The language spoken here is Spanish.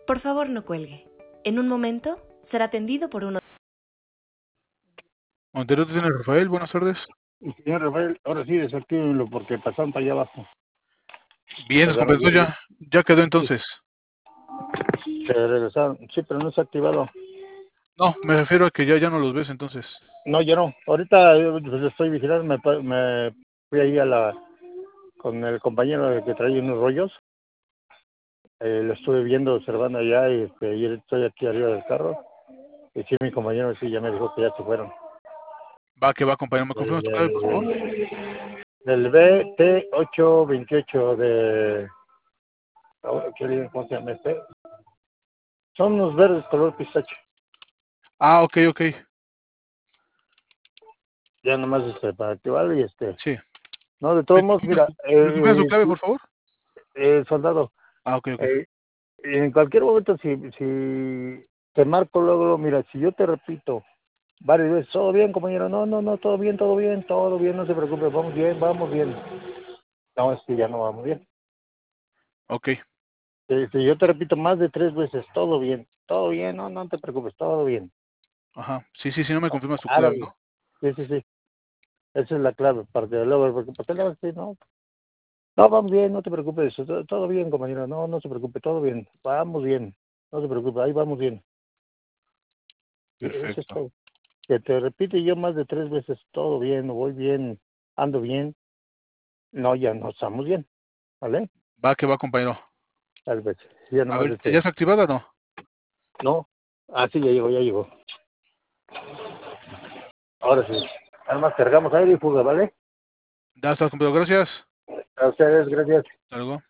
Por favor, no cuelgue. En un momento será atendido por uno. Monterrey tiene Rafael, buenas tardes. Señor Rafael, ahora sí desactívenlo porque pasaron para allá abajo. Bien, descompensó ya. Ya quedó entonces. Se regresaron. Sí, pero no se ha activado. No, me refiero a que ya no los ves entonces. No, ya no. Ahorita pues, estoy vigilando. Me fui ahí con el compañero que traía unos rollos. Lo estuve viendo, observando allá y estoy aquí arriba del carro. Y sí, mi compañero sí ya me dijo que ya se fueron. Va, que va, compañero. ¿Me confirmas tu clave, por favor? Del BT828 de... ¿Cómo se llama este? Son unos verdes color pistache. Ah, ok. Ya nomás para activarlo y Sí. No, de todos modos, mira... ¿Me confirmas tu clave, por favor? Soldado. Ah, ok. En cualquier momento, si te marco luego, mira, si yo te repito varias veces, todo bien, compañero, no, todo bien, no se preocupe, vamos bien. No, es que ya no vamos bien. Ok. Si yo te repito más de 3 veces, todo bien, no te preocupes, todo bien. Ajá. Sí, no me confirmas tu clave, ¿no? Sí. Esa es la clave, para que luego, porque le vas a decir, no, vamos bien, no te preocupes, todo bien, compañero, no se preocupe, todo bien, vamos bien, no se preocupe, ahí vamos bien. Eso es Perfecto. todo. Que te repite yo más de 3 veces, todo bien, voy bien, ando bien, no, ya no estamos bien, ¿vale? Va, que va, compañero. Tal vez, ya A nomás ver, ¿ya está activada o no? No, sí, ya llegó. Ahora sí, además cargamos aire y fuga, ¿vale? Ya estás, compañero. Gracias. A ustedes, gracias. Hasta luego.